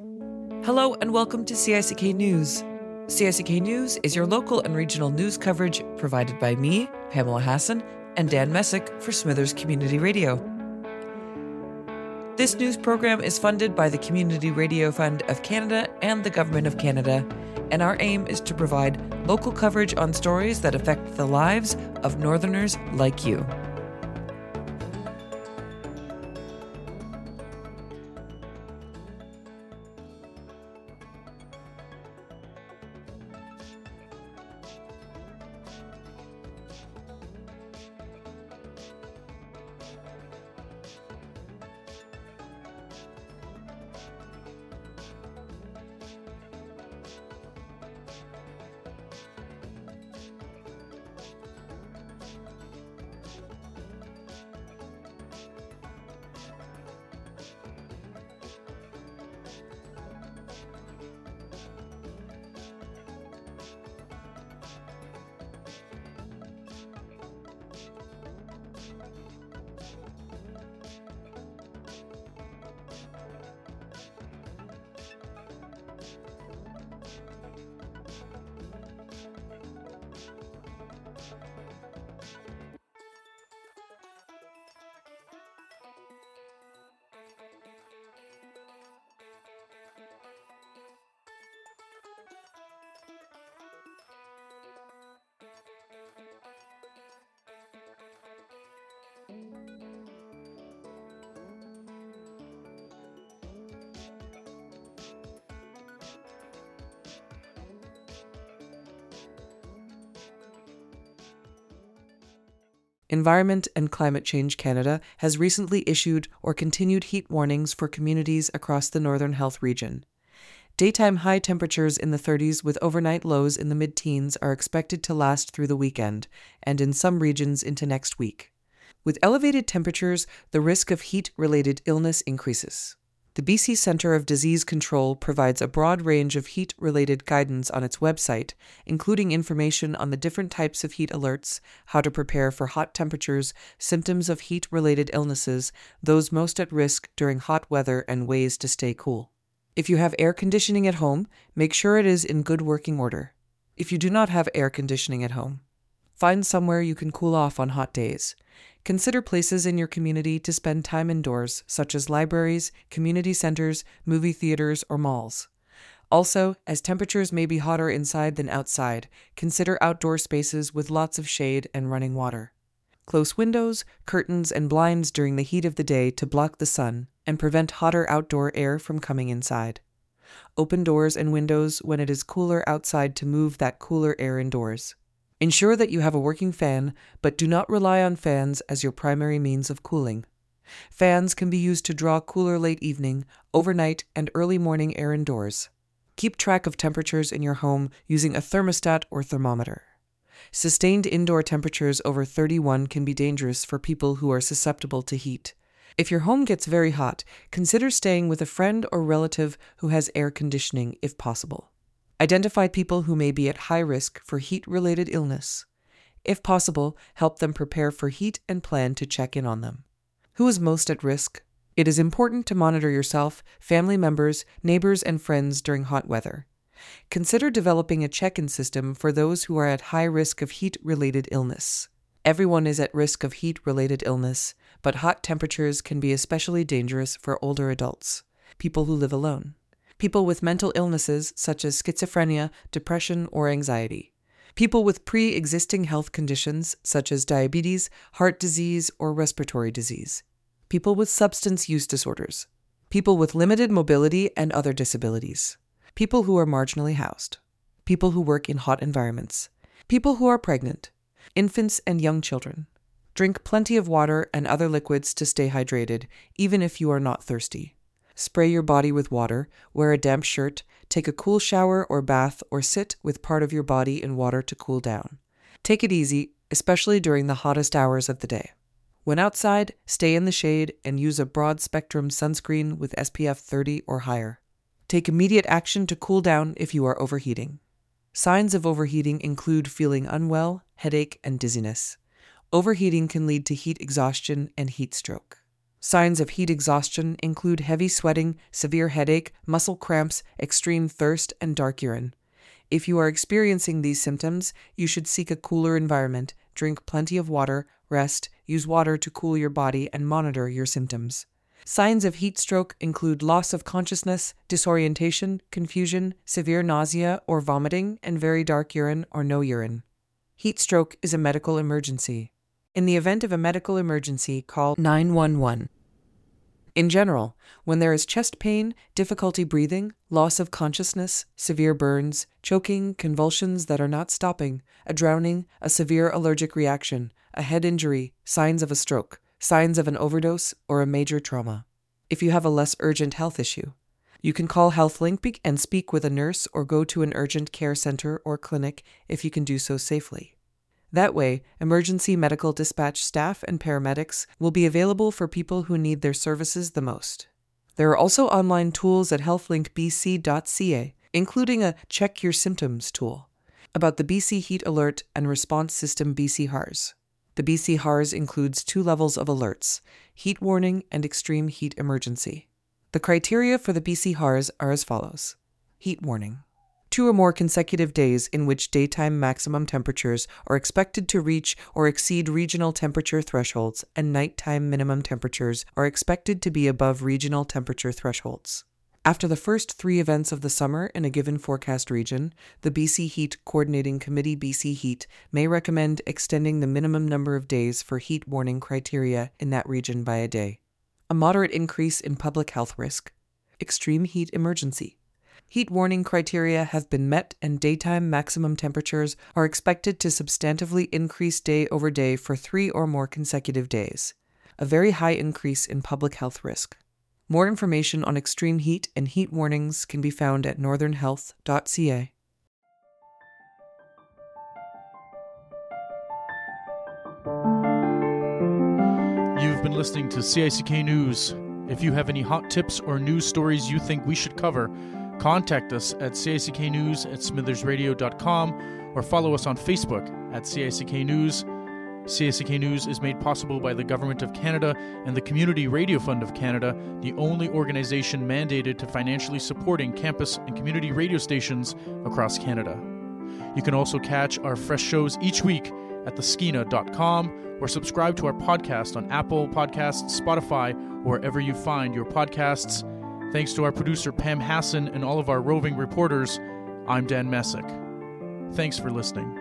Hello and welcome to CICK News. CICK News is your local and regional news coverage provided by me, Pamela Hassan, and Dan Messick for Smithers Community Radio. This news program is funded by the Community Radio Fund of Canada and the Government of Canada, and our aim is to provide local coverage on stories that affect the lives of Northerners like you. Environment and Climate Change Canada has recently issued or continued heat warnings for communities across the Northern Health region. Daytime high temperatures in the 30s with overnight lows in the mid-teens are expected to last through the weekend, and in some regions into next week. With elevated temperatures, the risk of heat-related illness increases. The BC Centre of Disease Control provides a broad range of heat-related guidance on its website, including information on the different types of heat alerts, how to prepare for hot temperatures, symptoms of heat-related illnesses, those most at risk during hot weather, and ways to stay cool. If you have air conditioning at home, make sure it is in good working order. If you do not have air conditioning at home, find somewhere you can cool off on hot days. Consider places in your community to spend time indoors, such as libraries, community centers, movie theaters, or malls. Also, as temperatures may be hotter inside than outside, consider outdoor spaces with lots of shade and running water. Close windows, curtains, and blinds during the heat of the day to block the sun and prevent hotter outdoor air from coming inside. Open doors and windows when it is cooler outside to move that cooler air indoors. Ensure that you have a working fan, but do not rely on fans as your primary means of cooling. Fans can be used to draw cooler late evening, overnight, and early morning air indoors. Keep track of temperatures in your home using a thermostat or thermometer. Sustained indoor temperatures over 31 can be dangerous for people who are susceptible to heat. If your home gets very hot, consider staying with a friend or relative who has air conditioning if possible. Identify people who may be at high risk for heat-related illness. If possible, help them prepare for heat and plan to check in on them. Who is most at risk? It is important to monitor yourself, family members, neighbors, and friends during hot weather. Consider developing a check-in system for those who are at high risk of heat-related illness. Everyone is at risk of heat-related illness, but hot temperatures can be especially dangerous for older adults, people who live alone, people with mental illnesses such as schizophrenia, depression, or anxiety, people with pre-existing health conditions such as diabetes, heart disease, or respiratory disease, people with substance use disorders, people with limited mobility and other disabilities, people who are marginally housed, people who work in hot environments, people who are pregnant, infants and young children. Drink plenty of water and other liquids to stay hydrated, even if you are not thirsty. Spray your body with water, wear a damp shirt, take a cool shower or bath, or sit with part of your body in water to cool down. Take it easy, especially during the hottest hours of the day. When outside, stay in the shade and use a broad-spectrum sunscreen with SPF 30 or higher. Take immediate action to cool down if you are overheating. Signs of overheating include feeling unwell, headache, and dizziness. Overheating can lead to heat exhaustion and heat stroke. Signs of heat exhaustion include heavy sweating, severe headache, muscle cramps, extreme thirst, and dark urine. If you are experiencing these symptoms, you should seek a cooler environment, drink plenty of water, rest, use water to cool your body, and monitor your symptoms. Signs of heat stroke include loss of consciousness, disorientation, confusion, severe nausea or vomiting, and very dark urine or no urine. Heat stroke is a medical emergency. In the event of a medical emergency, call 911. In general, when there is chest pain, difficulty breathing, loss of consciousness, severe burns, choking, convulsions that are not stopping, a drowning, a severe allergic reaction, a head injury, signs of a stroke, signs of an overdose, or a major trauma. If you have a less urgent health issue, you can call HealthLink and speak with a nurse or go to an urgent care center or clinic if you can do so safely. That way, emergency medical dispatch staff and paramedics will be available for people who need their services the most. There are also online tools at healthlinkbc.ca, including a Check Your Symptoms tool, about the BC Heat Alert and Response System BC HARS. The BC HARS includes 2 levels of alerts, heat warning and extreme heat emergency. The criteria for the BC HARS are as follows. Heat warning. 2 or more consecutive days in which daytime maximum temperatures are expected to reach or exceed regional temperature thresholds and nighttime minimum temperatures are expected to be above regional temperature thresholds. After the first 3 events of the summer in a given forecast region, the BC Heat Coordinating Committee BC Heat may recommend extending the minimum number of days for heat warning criteria in that region by a day. A moderate increase in public health risk. Extreme heat emergency. Heat warning criteria have been met and daytime maximum temperatures are expected to substantively increase day over day for 3 or more consecutive days. A very high increase in public health risk. More information on extreme heat and heat warnings can be found at northernhealth.ca. You've been listening to CICK News. If you have any hot tips or news stories you think we should cover, contact us at cicknews@smithersradio.com or follow us on Facebook at CICK News. CICK News is made possible by the Government of Canada and the Community Radio Fund of Canada, the only organization mandated to financially supporting campus and community radio stations across Canada. You can also catch our fresh shows each week at theskeena.com or subscribe to our podcast on Apple Podcasts, Spotify, or wherever you find your podcasts. Thanks to our producer Pam Hassan and all of our roving reporters, I'm Dan Messick. Thanks for listening.